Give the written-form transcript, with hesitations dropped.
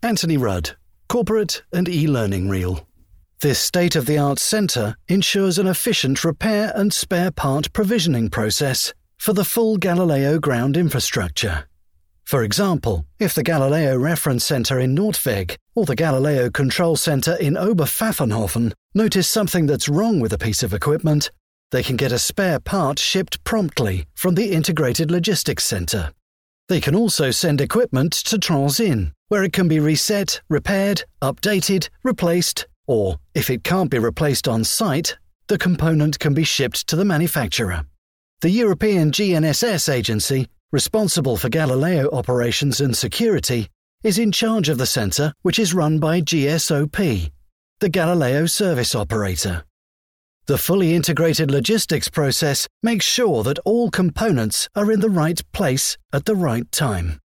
Anthony Rudd, Corporate and E-Learning Reel. This state-of-the-art centre ensures an efficient repair and spare part provisioning process for the full Galileo ground infrastructure. For example, if the Galileo Reference Centre in Nordweg or the Galileo Control Centre in Oberpfaffenhofen notice something that's wrong with a piece of equipment, they can get a spare part shipped promptly from the Integrated Logistics Centre. They can also send equipment to Transin, where it can be reset, repaired, updated, replaced, or, if it can't be replaced on site, the component can be shipped to the manufacturer. The European GNSS agency, responsible for Galileo operations and security, is in charge of the centre, which is run by GSOP, the Galileo Service Operator. The fully integrated logistics process makes sure that all components are in the right place at the right time.